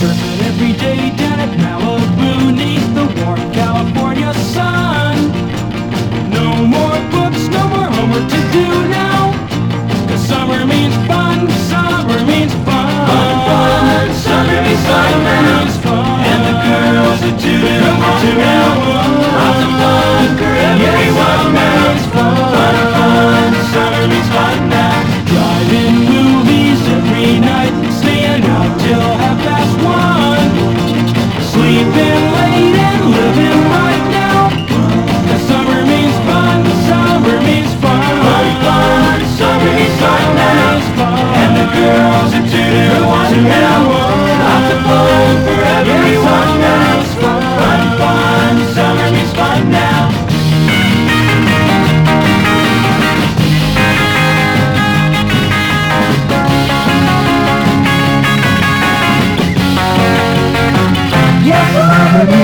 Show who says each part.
Speaker 1: Surfing every day down at Malibu, neath the warm California sun. No more books, no more homework to do now, 'cause summer means fun, summer means fun.
Speaker 2: Fun, fun, summer means fun now. And the girls are doing want now. Lots of fun for everyone now. Fun, fun, summer means fun now.
Speaker 1: Driving movies every night, staying out till 1:30. Sleeping late and living right now, 'cause summer means fun, summer means fun.
Speaker 2: Fun, fun, summer means fun now. And the girls are doing want now. Lots of fun for everyone now. Fun, fun, summer means fun now.
Speaker 1: Yes, summer means